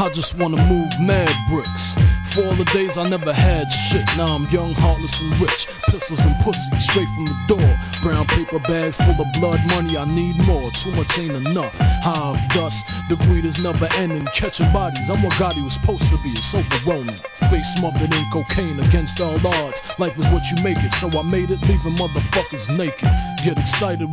I just wanna move mad bricks. For all the days I never had shit, now I'm young, heartless and rich. Pistols and pussy straight from the door. Brown paper bags full of blood money, I need more. Too much ain't enough. High of dust, the greed is never ending. Catching bodies, I'm what Gotti was supposed to be. It's overwhelming. Face smothered in cocaine against all odds. Life is what you make it, so I made it, leaving motherfuckers naked. Get excited